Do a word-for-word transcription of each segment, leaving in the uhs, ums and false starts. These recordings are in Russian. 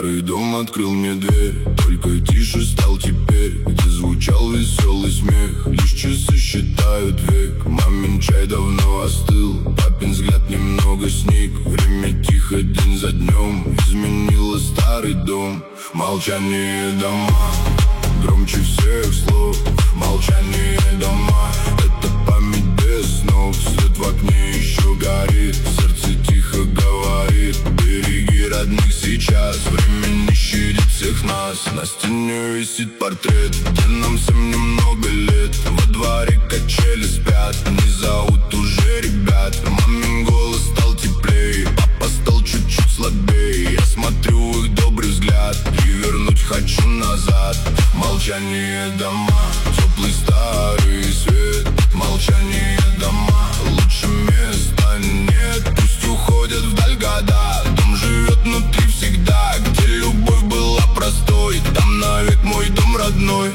Старый дом открыл мне дверь, только тише стал теперь, где звучал веселый смех. Лишь часы считают век, мамин чай давно остыл, папин взгляд немного сник. Время тихо день за днем изменило старый дом. Молчание дома громче всех слов. Молчание дома — это память без снов. Свет в окне еще горит, сердце тихо говорит: береги родных сейчас, время не щадит всех нас. На стене висит портрет, где нам всем немного лет. Во дворе качели спят, не зовут уже ребят. Мамин голос стал теплее, папа стал чуть-чуть слабее. Я смотрю в их добрый взгляд и вернуть хочу назад. Молчание дома, теплый старый свет. Молчание дома, лучше места нет. Пусть уходят вдаль года, дом живет внутри всегда. Где любовь была простой, там навек мой дом родной.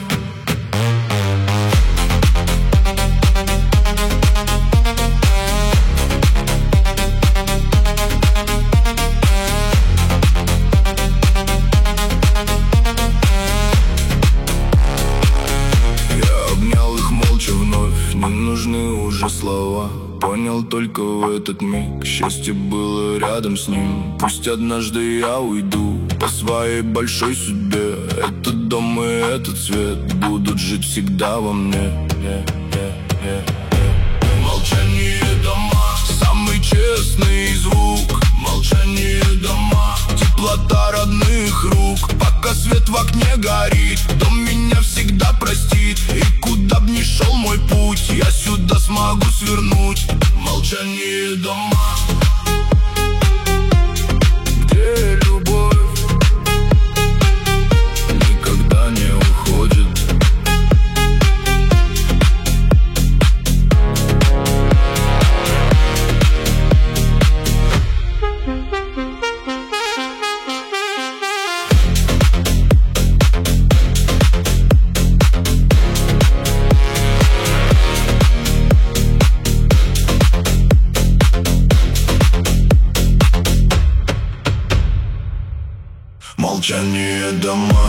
Не нужны уже слова, понял только в этот миг. Счастье было рядом с ним. Пусть однажды я уйду по своей большой судьбе, этот дом и этот свет будут жить всегда во мне. Молчание дома, самый честный звук. Молчание дома, теплота родных рук. Пока свет в окне горит, дом меня всегда простит. И куда б ни шел мой путь, я сюда смогу свернуть. Молчание дома, где любовь никогда не уходит. Молчание дома,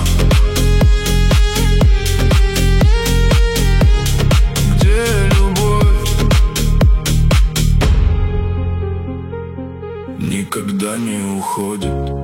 где любовь никогда не уходит.